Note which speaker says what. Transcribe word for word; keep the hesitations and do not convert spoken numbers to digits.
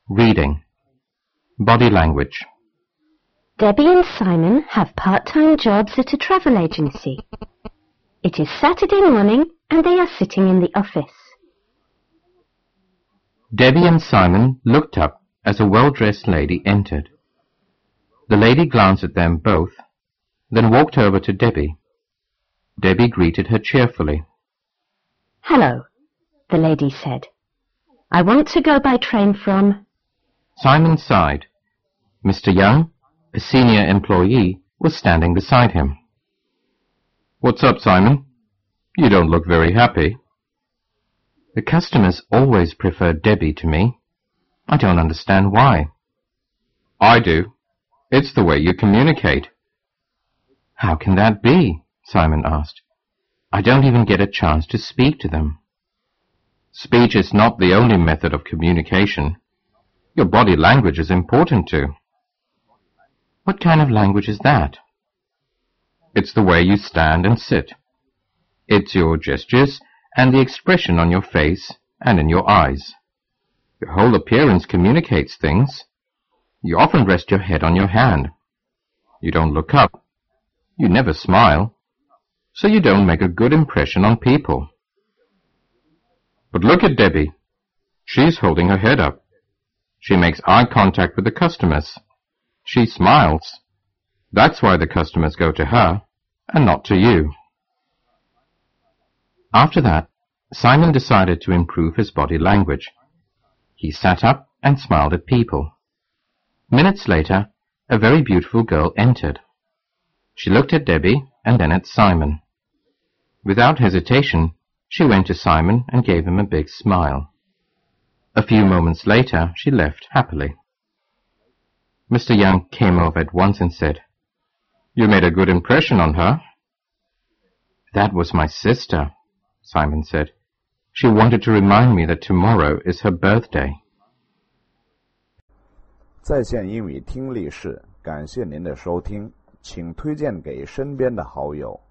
Speaker 1: Reading. Body language.
Speaker 2: Debbie and Simon have part-time jobs at a travel agency. It is Saturday morning and they are sitting in the office.
Speaker 1: Debbie and Simon looked up as a well-dressed lady entered. The lady glanced at them both, then walked over to Debbie. Debbie greeted her cheerfully.
Speaker 2: "Hello," the lady said. "I want to go by train from—"
Speaker 1: Simon sighed. Mister Young, a senior employee, was standing beside him. "What's up, Simon? You don't look very happy." "The customers always prefer Debbie to me. I don't understand why." "I do. It's the way you communicate." "How can that be?" Simon asked. "I don't even get a chance to speak to them." "Speech is not the only method of communication. Your body language is important too." "What kind of language is that?" "It's the way you stand and sit. It's your gestures and the expression on your face and in your eyes. Your whole appearance communicates things. You often rest your head on your hand. You don't look up. You never smile. So you don't make a good impression on people." "But look at Debbie. She's holding her head up. She makes eye contact with the customers. She smiles. That's why the customers go to her and not to you." After that, Simon decided to improve his body language. He sat up and smiled at people. Minutes later, a very beautiful girl entered. She looked at Debbie and then at Simon. Without hesitation, she went to Simon and gave him a big smile. A few moments later, she left happily. Mister Young came over at once and said, "You made a good impression on her." "That was my sister," Simon said. "She wanted to remind me that tomorrow is her birthday."
Speaker 3: 在线英语听力室，感谢您的收听，请推荐给身边的好友。